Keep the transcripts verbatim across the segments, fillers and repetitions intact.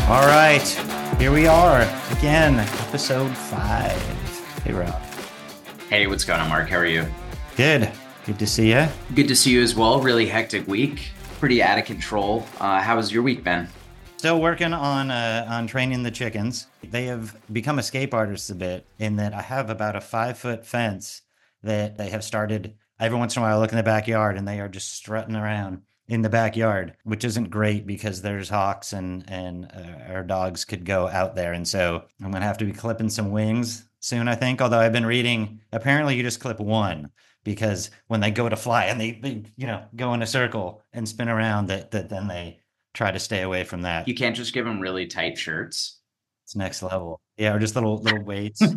All right, here we are again, episode five. Hey, Rob. Hey, what's going on, Mark? How are you? Good. Good to see you. Good to see you as well. Really hectic week. Pretty out of control. Uh, how has your week been? Still working on uh, on training the chickens. They have become escape artists a bit in that I have about a five foot fence that they have started. Every once in a while, I look in the backyard and they are just strutting around in the backyard, which isn't great because there's hawks and and uh, our dogs could go out there. And so I'm gonna have to be clipping some wings soon, I think. Although I've been reading, apparently you just clip one because when they go to fly and they, they you know go in a circle and spin around, that that then they try to stay away from that. You can't just give them really tight shirts. It's next level. Yeah, or just little little weights.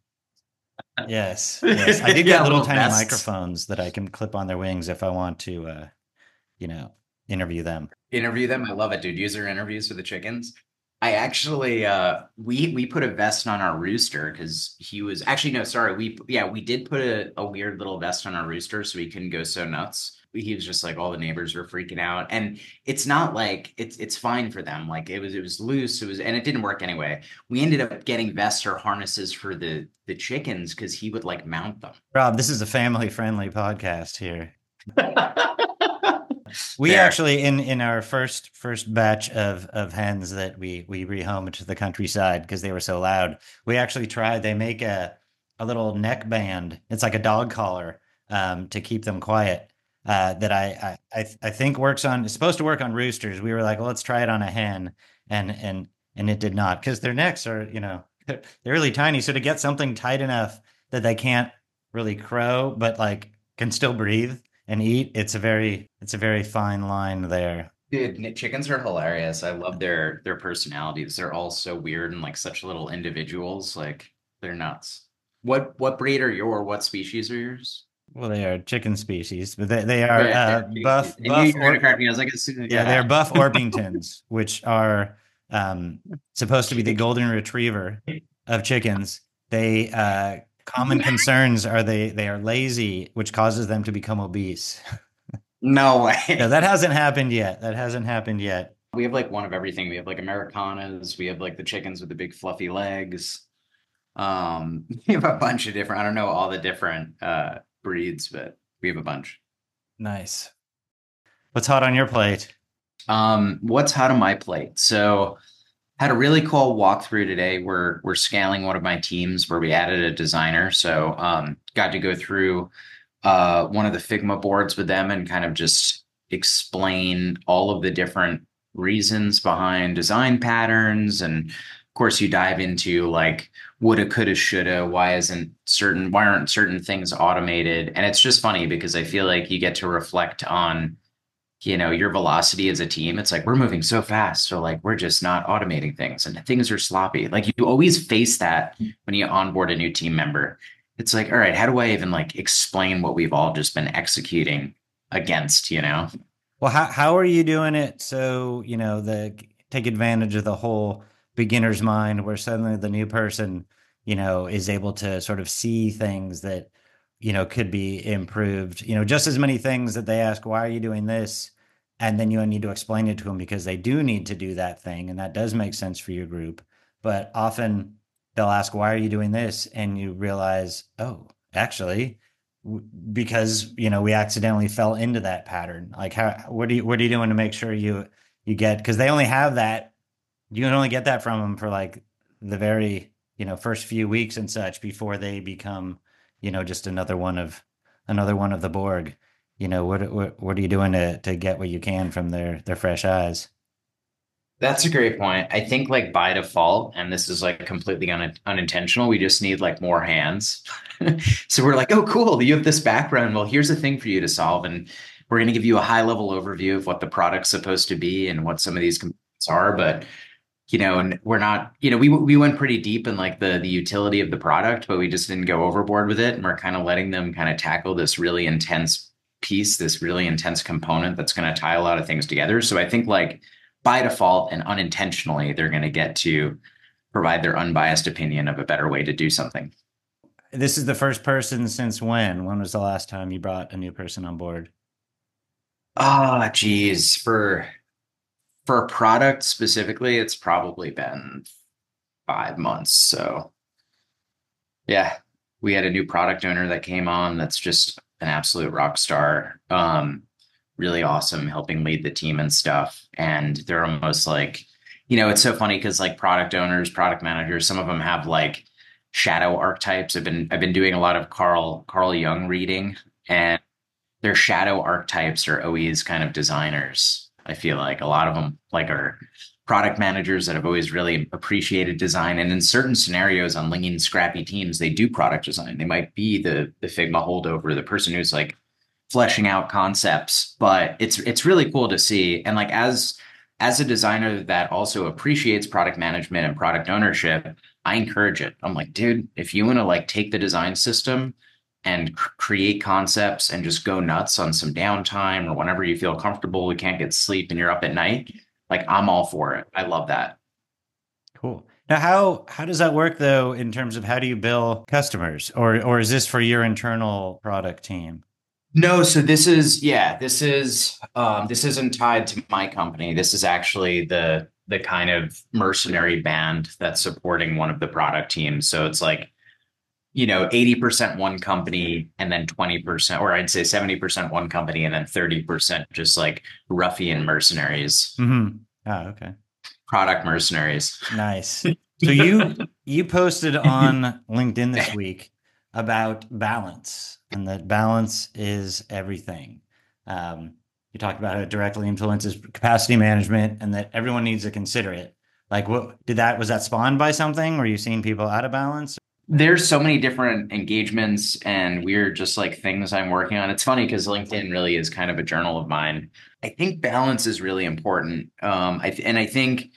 Yes, yes. I do get Yeah, little little tiny vests. microphones that I can clip on their wings if I want to, uh, you know, interview them. Interview them. I love it, dude. User interviews for the chickens. I actually uh we we put a vest on our rooster because he was actually no, sorry, we yeah, we did put a, a weird little vest on our rooster so he couldn't go so nuts. He was just like all the neighbors were freaking out. And it's not like it's it's fine for them. Like it was it was loose, it was and it didn't work anyway. We ended up getting vests or harnesses for the the chickens because he would like mount them. Rob, this is a family friendly podcast here. We Fair. actually in in our first first batch of of hens that we we rehomed to the countryside because they were so loud. We actually tried. They make a a little neck band. It's like a dog collar um, to keep them quiet. Uh, that I, I I I think works on. It's supposed to work on roosters. We were like, well, let's try it on a hen, and and and it did not because their necks are you know they're really tiny. So to get something tight enough that they can't really crow, but like can still breathe and eat, it's a very it's a very fine line there. Dude, chickens are hilarious. I love their their personalities. They're all so weird and like such little individuals. Like they're nuts. What what breed are your what species are yours? Well, they are chicken species, but they, they are Right, uh, yeah, buff I knew buff you were gonna or crack me. I was like, as soon- yeah, they're yeah. buff Orpingtons, which are um, supposed to be the golden retriever of chickens. They uh, common concerns are they they are lazy, which causes them to become obese. No No, way. that hasn't happened yet. That hasn't happened yet. We have like one of everything. We have like Americanas. We have like the chickens with the big fluffy legs. Um, we have a bunch of different. I don't know all the different uh breeds, but we have a bunch. Nice. What's hot on your plate? Um, what's hot on my plate? So had a really cool walkthrough today. We're we're scaling one of my teams where we added a designer. So um got to go through uh one of the Figma boards with them and kind of just explain all of the different reasons behind design patterns. And of course you dive into like woulda, coulda, shoulda, why isn't certain why aren't certain things automated? And it's just funny because I feel like you get to reflect on you know, your velocity as a team. It's like we're moving so fast. So like we're just not automating things and things are sloppy. Like you always face that when you onboard a new team member. It's like, all right, how do I even like explain what we've all just been executing against, you know? Well, how how are you doing it so, you know, the take advantage of the whole beginner's mind where suddenly the new person, you know, is able to sort of see things that, you know, could be improved, you know, just as many things that they ask, why are you doing this? And then you need to explain it to them because they do need to do that thing. And that does make sense for your group. But often they'll ask, why are you doing this? And you realize, oh, actually, because you know we accidentally fell into that pattern. Like, how what are you what are you doing to make sure you you get because they only have that you can only get that from them for like the very you know first few weeks and such before they become you know just another one of another one of the Borg. You know what what what are you doing to to get what you can from their their fresh eyes? That's a great point. I think like by default, and this is like completely un unintentional, we just need like more hands. So we're like, oh, cool, you have this background. Well, here's a thing for you to solve. And we're going to give you a high level overview of what the product's supposed to be and what some of these components are. But, you know, and we're not, you know, we we went pretty deep in like the the utility of the product, but we just didn't go overboard with it. And we're kind of letting them kind of tackle this really intense piece, this really intense component that's going to tie a lot of things together. So I think like by default and unintentionally, they're going to get to provide their unbiased opinion of a better way to do something. This is the first person since when? When was the last time you brought a new person on board? Ah, geez, for For a product specifically, it's probably been five months. So yeah, we had a new product owner that came on that's just an absolute rock star. Um, really awesome, helping lead the team and stuff. And they're almost like, you know, it's so funny because like product owners, product managers, some of them have like shadow archetypes. I've been I've been doing a lot of Carl Carl Jung reading, and their shadow archetypes are always kind of designers. I feel like a lot of them like are product managers that have always really appreciated design. And in certain scenarios on lean, scrappy teams, they do product design. They might be the the Figma holdover, the person who's like fleshing out concepts. But it's it's really cool to see. And like as as a designer that also appreciates product management and product ownership, I encourage it. I'm like, dude, if you want to like take the design system and cr- create concepts and just go nuts on some downtime or whenever you feel comfortable, we can't get sleep and you're up at night, like I'm all for it. I love that. Cool. Now, how how does that work though in terms of how do you bill customers, or or is this for your internal product team? No, so this is yeah, this is um this isn't tied to my company. This is actually the the kind of mercenary band that's supporting one of the product teams. So it's like, you know, eighty percent one company and then twenty percent, or I'd say seventy percent one company and then thirty percent just like ruffian mercenaries, Mm-hmm. Ah, okay. product mercenaries. Nice. So you you posted on LinkedIn this week about balance, and that balance is everything. Um, you talked about how it directly influences capacity management, and that everyone needs to consider it. Like, what did that was that spawned by something? Were you seeing people out of balance? There's so many different engagements and weird just like things I'm working on. It's funny because LinkedIn really is kind of a journal of mine. I think balance is really important. Um, I th- and I think,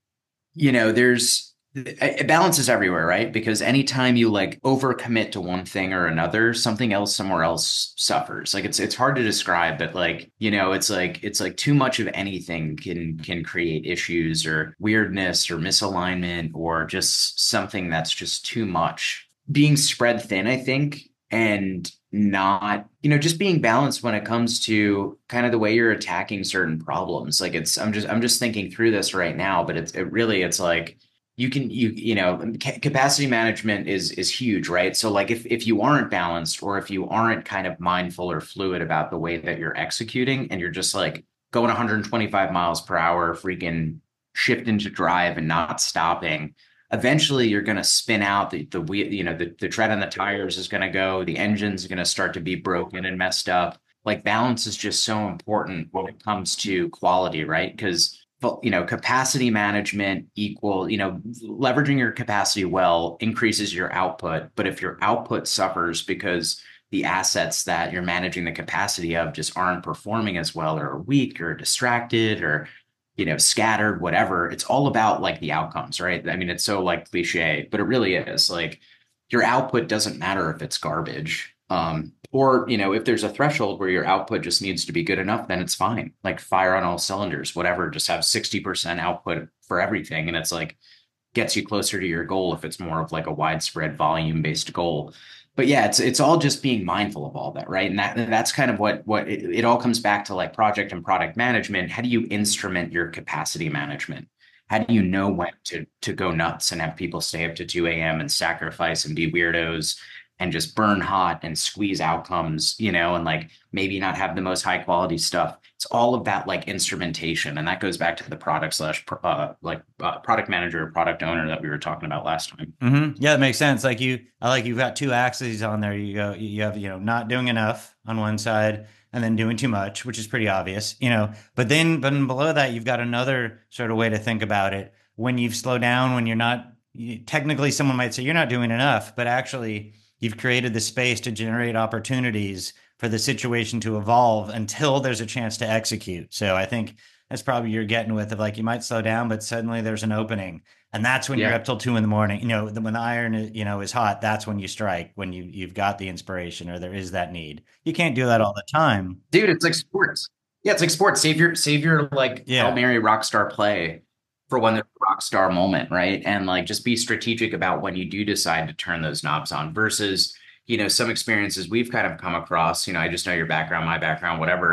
you know, there's it balances everywhere, right? Because anytime you like overcommit to one thing or another, something else somewhere else suffers. Like it's it's hard to describe, but like, you know, it's like it's like too much of anything can can create issues or weirdness or misalignment or just something that's just too much. Being spread thin, I think, and not, you know, just being balanced when it comes to kind of the way you're attacking certain problems. Like it's I'm just I'm just thinking through this right now, but it's it really it's like you can you you know ca- capacity management is is huge, right? So like if if you aren't balanced or if you aren't kind of mindful or fluid about the way that you're executing and you're just like going one hundred twenty-five miles per hour freaking shift into drive and not stopping, eventually you're going to spin out the the wheel, you know, the, the tread on the tires is going to go, the engine's going to start to be broken and messed up. Like balance is just so important when it comes to quality, right? Because you know, capacity management equal, you know, leveraging your capacity well increases your output. But if your output suffers because the assets that you're managing the capacity of just aren't performing as well or are weak or distracted or, you know, scattered, whatever, it's all about like the outcomes, right? I mean, it's so like cliche, but it really is like your output doesn't matter if it's garbage. Um, or, you know, if there's a threshold where your output just needs to be good enough, then it's fine. Like fire on all cylinders, whatever, just have sixty percent output for everything. And it's like gets you closer to your goal if it's more of like a widespread volume based goal. But yeah, it's it's all just being mindful of all that, right? And that that's kind of what what it, it all comes back to, like project and product management. How do you instrument your capacity management? How do you know when to to go nuts and have people stay up to two a m and sacrifice and be weirdos and just burn hot and squeeze outcomes, you know, and like maybe not have the most high quality stuff. It's all of that like instrumentation. And that goes back to the product slash uh, like uh, product manager, product owner that we were talking about last time. Mm-hmm. Yeah, it makes sense. Like you, I like you've got two axes on there. You go, you have, you know, not doing enough on one side and then doing too much, which is pretty obvious, you know, but then, but below that, you've got another sort of way to think about it. When you've slowed down, when you're not, you, technically someone might say you're not doing enough, but actually you've created the space to generate opportunities for the situation to evolve until there's a chance to execute. So I think that's probably you're getting with of like, you might slow down, but suddenly there's an opening. And that's when you're Yeah. up till two in the morning. You know, when the iron, you know, is hot, that's when you strike, when you, you've got the inspiration or there is that need. You can't do that all the time. Dude, it's like sports. Yeah, it's like sports. Save your save your like Hail Yeah. Mary rock star play for when there's a rock star moment, right? And like just be strategic about when you do decide to turn those knobs on versus, you know, some experiences we've kind of come across, you know, I just know your background, my background, whatever.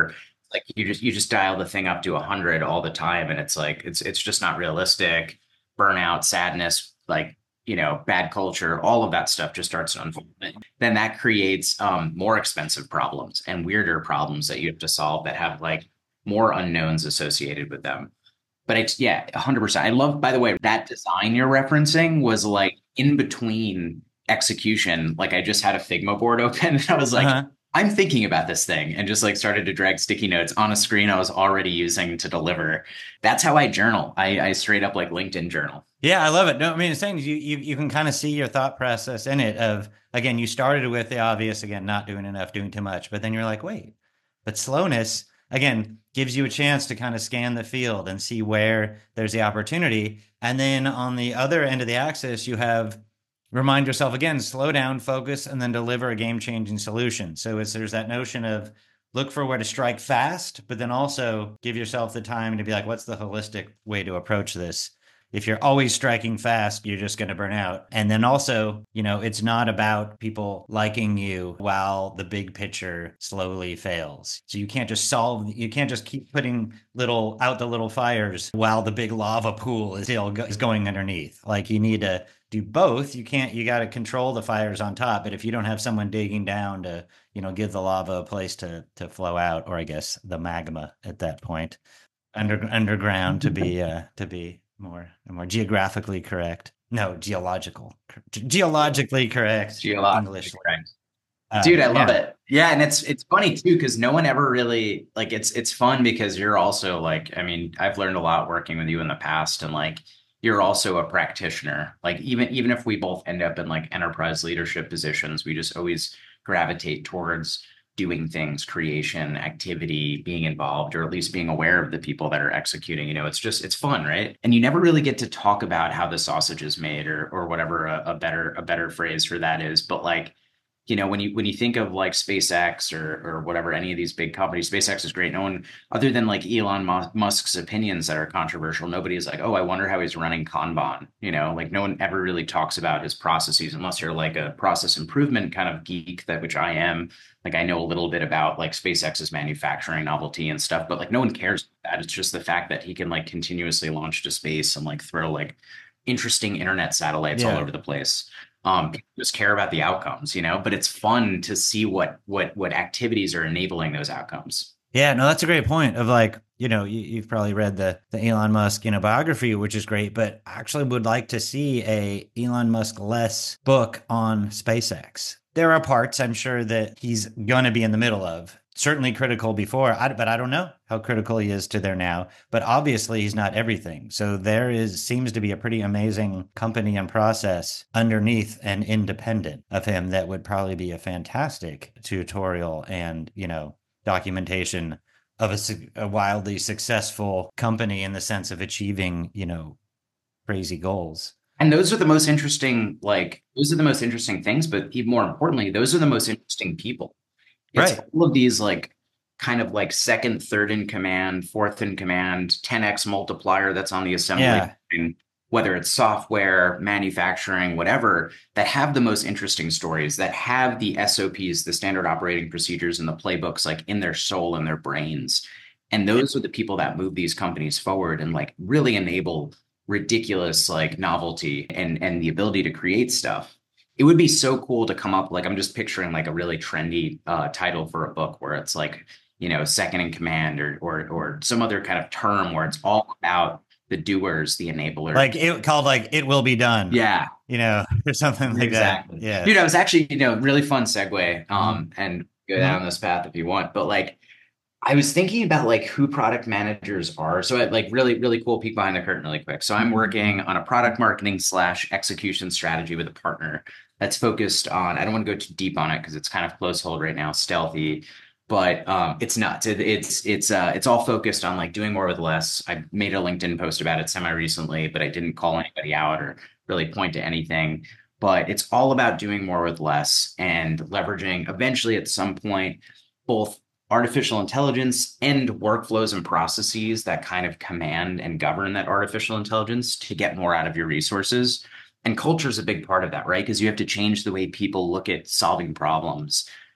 like you just you just dial the thing up to a hundred all the time, and it's like it's it's just not realistic. Burnout, sadness, like you know, bad culture, all of that stuff just starts to unfold. Then that creates um, more expensive problems and weirder problems that you have to solve that have like more unknowns associated with them. But it's yeah, one hundred percent. I love, by the way, that design you're referencing was like in between execution. Like I just had a Figma board open and I was like, Uh-huh. I'm thinking about this thing and just like started to drag sticky notes on a screen I was already using to deliver. That's how I journal. I, I straight up like LinkedIn journal. Yeah, I love it. No, I mean, it's saying you you you can kind of see your thought process in it of again, you started with the obvious, again, not doing enough, doing too much, but then you're like, wait, but slowness again gives you a chance to kind of scan the field and see where there's the opportunity. And then on the other end of the axis, you have remind yourself again, slow down, focus, and then deliver a game-changing solution. So it's there's that notion of look for where to strike fast, but then also give yourself the time to be like, what's the holistic way to approach this? If you're always striking fast, you're just going to burn out. And then also, you know, it's not about people liking you while the big picture slowly fails. So you can't just solve, you can't just keep putting little out the little fires while the big lava pool is still go, is going underneath. Like you need to do both. You can't, you got to control the fires on top. But if you don't have someone digging down to, you know, give the lava a place to, to flow out, or I guess the magma at that point, under underground to be, uh, to be more more geographically correct. No, geological, geologically correct Geologically English. correct. Uh, Dude, I love yeah, it. Yeah, and it's it's funny too because no one ever really like it's it's fun because you're also like I mean, I've learned a lot working with you in the past and like you're also a practitioner. Like even even if we both end up in like enterprise leadership positions, we just always gravitate towards doing things, creation, activity, being involved, or at least being aware of the people that are executing. You know, it's just it's fun, right? And you never really get to talk about how the sausage is made or or whatever a, a better a better phrase for that is. But like you know, when you when you think of like SpaceX or or whatever, any of these big companies, SpaceX is great. No one other than like Elon Musk's opinions that are controversial, nobody is like, oh, I wonder how he's running Kanban. You know, like no one ever really talks about his processes unless you're like a process improvement kind of geek, that which I am. Like I know a little bit about like SpaceX's manufacturing novelty and stuff, but like no one cares about that. It's just the fact that he can like continuously launch to space and like throw like interesting internet satellites all yeah, over the place. Um, people just care about the outcomes, you know, but it's fun to see what what what activities are enabling those outcomes. yeah. No, that's a great point. Of like, you know, you, you've probably read the the Elon Musk, you know, biography, which is great, but I actually would like to see a Elon Musk less book on SpaceX. There are parts I'm sure that he's gonna be in the middle of. Certainly critical before, I, but I don't know how critical he is to there now. But obviously, he's not everything. So there is seems to be a pretty amazing company and process underneath and independent of him that would probably be a fantastic tutorial and you know documentation of a, a wildly successful company in the sense of achieving you know crazy goals. And those are the most interesting, like those are the most interesting things, but even more importantly, those are the most interesting people. It's Right. all of these like kind of like second, third in command, fourth in command, ten x multiplier that's on the assembly Yeah. line, whether it's software, manufacturing, whatever, that have the most interesting stories, that have the S O Ps, the standard operating procedures and the playbooks like in their soul and their brains. And those are the people that move these companies forward and like really enable ridiculous like novelty and and the ability to create stuff. It would be so cool to come up like I'm just picturing like a really trendy uh, title for a book where it's like you know second in command or or or some other kind of term where it's all about the doers, the enablers. Like it called like it will be done, Yeah, you know, or something like that. exactly. Yeah. Dude, I was actually you know really fun segue um Mm-hmm. and go Mm-hmm. down this path if you want, but like I was thinking about like who product managers are. So I like really, really cool peek behind the curtain really quick. So I'm working on a product marketing slash execution strategy with a partner that's focused on, I don't want to go too deep on it because it's kind of close hold right now, stealthy, but um, it's nuts. It, it's it's uh, it's all focused on like doing more with less. I made a LinkedIn post about it semi recently, but I didn't call anybody out or really point to anything. But it's all about doing more with less and leveraging eventually at some point both artificial intelligence and workflows and processes that kind of command and govern that artificial intelligence to get more out of your resources. And culture is a big part of that, right? Because you have to change the way people look at solving problems.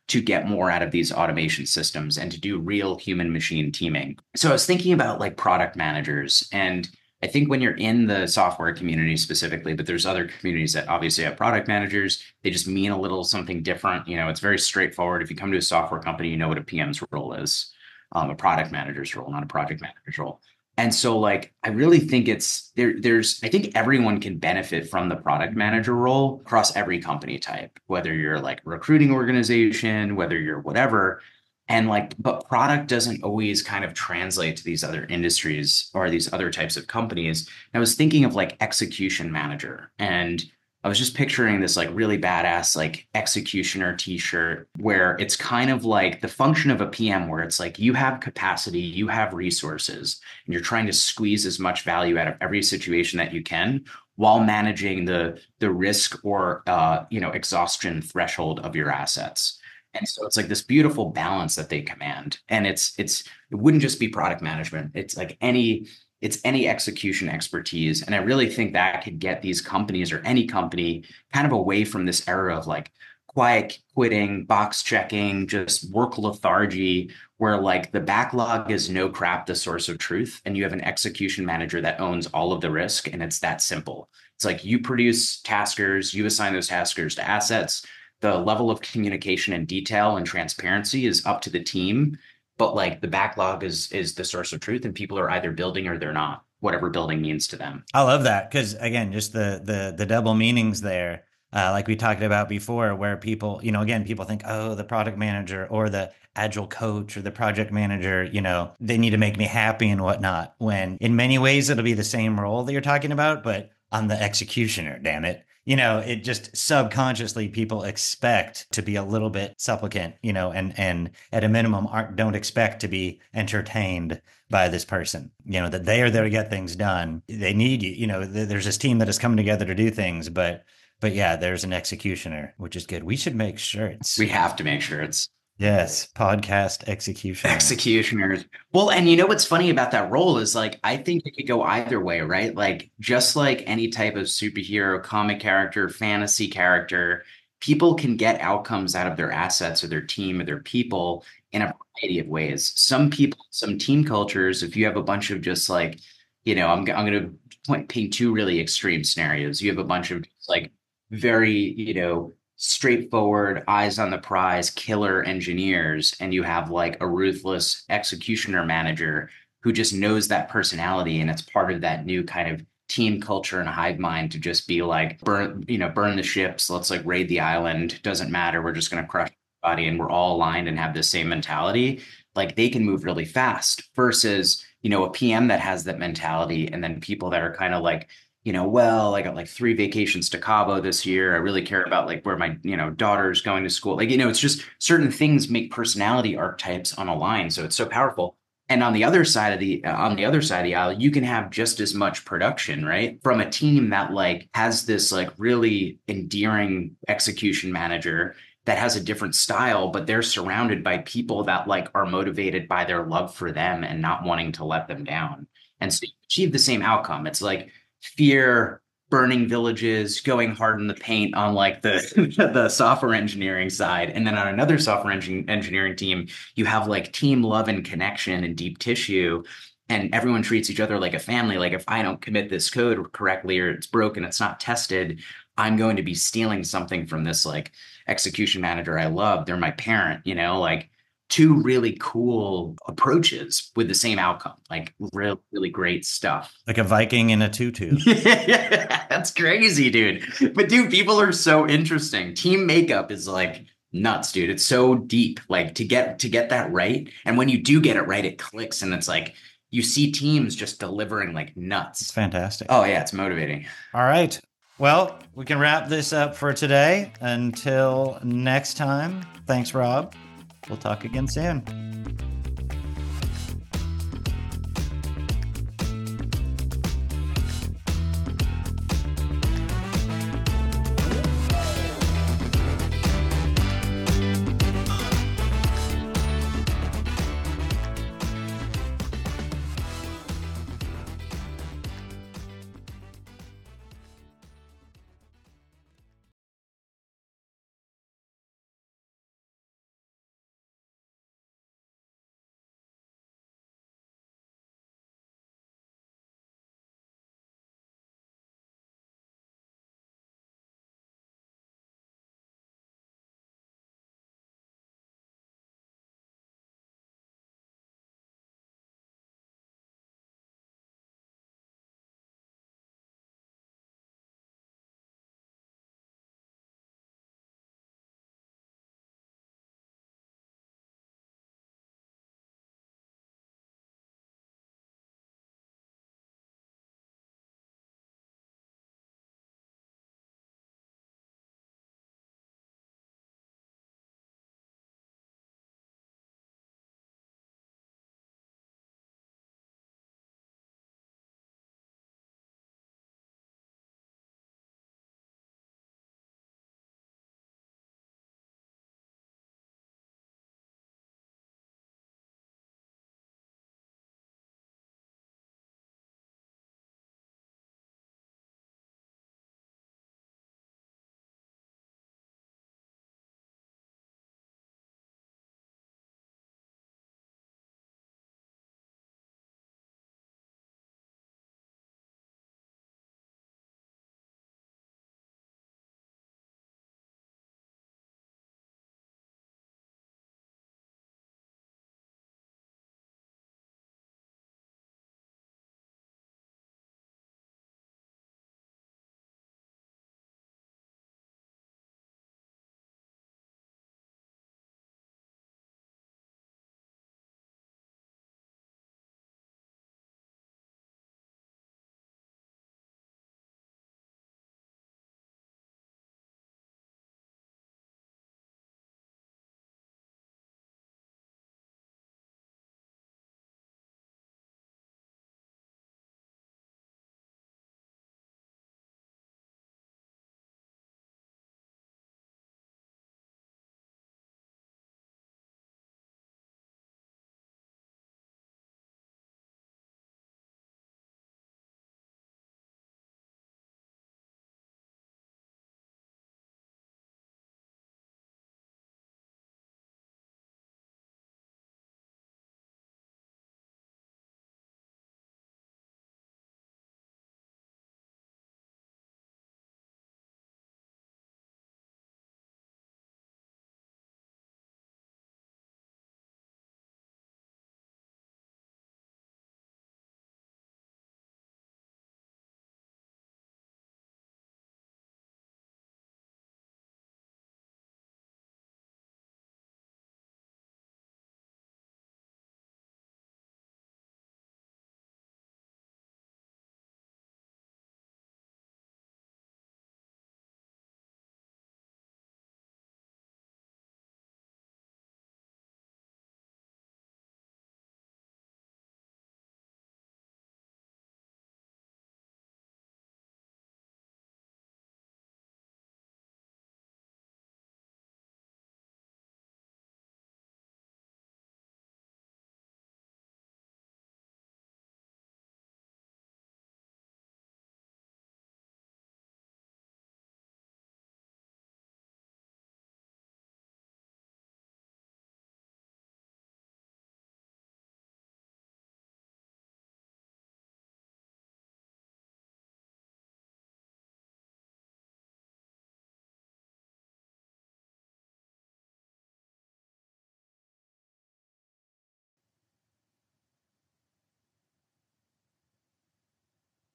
to get more out of these automation systems and to do real human machine teaming. So I was thinking about like product managers, and I think when you're in the software community specifically, but there's other communities that obviously have product managers, they just mean a little something different. You know, it's very straightforward. If you come to a software company, you know what a P M's role is, um, a product manager's role, not a project manager's role. And so like I really think it's there there's I think everyone can benefit from the product manager role across every company type, whether you're like a recruiting organization, whether you're whatever. And like, but product doesn't always kind of translate to these other industries or these other types of companies. And I was thinking of like execution manager, and I was just picturing this like really badass like executioner t-shirt where it's kind of like the function of a P M where it's like you have capacity, you have resources, and you're trying to squeeze as much value out of every situation that you can while managing the the risk or uh, you know exhaustion threshold of your assets. And so it's like this beautiful balance that they command. And it's it's it wouldn't just be product management. It's like any it's any execution expertise. And I really think that could get these companies or any company kind of away from this era of like quiet quitting, box checking, just work lethargy, where like the backlog is no crap, the source of truth. And you have an execution manager that owns all of the risk. And it's that simple. It's like you produce taskers, you assign those taskers to assets. The level of communication and detail and transparency is up to the team, but like the backlog is is the source of truth, and people are either building or they're not, whatever building means to them. I love that because again, just the the the double meanings there, uh, like we talked about before, where people, you know, again, people think, oh, the product manager or the agile coach or the project manager, you know, they need to make me happy and whatnot. When in many ways it'll be the same role that you're talking about, but I'm the executioner. Damn it. You know, it just subconsciously people expect to be a little bit supplicant, you know, and and at a minimum aren't don't expect to be entertained by this person, you know, that they are there to get things done. They need you, you know, th- there's this team that has come together to do things, but but yeah, there's an executioner, which is good. We should make shirts. We have to make sure it's Yes, podcast executioner. executioners. Well, and you know what's funny about that role is like I think it could go either way, right? Like just like any type of superhero, comic character, fantasy character, people can get outcomes out of their assets or their team or their people in a variety of ways. Some people, some team cultures, if you have a bunch of just like, you know, I'm I'm going to point paint two really extreme scenarios. You have a bunch of just like very, you know, straightforward, eyes on the prize, killer engineers, and you have like a ruthless executioner manager who just knows that personality, and it's part of that new kind of team culture and hive mind to just be like burn, you know, burn the ships, let's like raid the island, doesn't matter, we're just going to crush everybody, and we're all aligned and have the same mentality. Like they can move really fast versus, you know, a P M that has that mentality, and then people that are kind of like, you know, well, I got like three vacations to Cabo this year. I really care about like where my, you know, daughter's going to school. Like, you know, it's just certain things make personality archetypes unaligned. So it's so powerful. And on the other side of the uh, on the other side of the aisle, you can have just as much production, right? From a team that like has this like really endearing execution manager that has a different style, but they're surrounded by people that like are motivated by their love for them and not wanting to let them down. And so you achieve the same outcome. It's like fear, burning villages, going hard in the paint on like the the software engineering side, and then on another software engin- engineering team, you have like team love and connection and deep tissue, and everyone treats each other like a family. Like if I don't commit this code correctly or it's broken, it's not tested, I'm going to be stealing something from this like execution manager I love. They're my parent, you know, like two really cool approaches with the same outcome, like real, really great stuff. Like a Viking in a tutu. Yeah, that's crazy, dude. But dude, people are so interesting. Team makeup is like nuts, dude. It's so deep. Like to get to get that right. And when you do get it right, it clicks and it's like you see teams just delivering like It's nuts. fantastic. Oh yeah, it's motivating. All right. Well, we can wrap this up for today. Until next time, thanks, Rob. We'll talk again soon.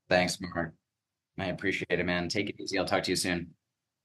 Thanks, Mark. I appreciate it, man. Take it easy. I'll talk to you soon.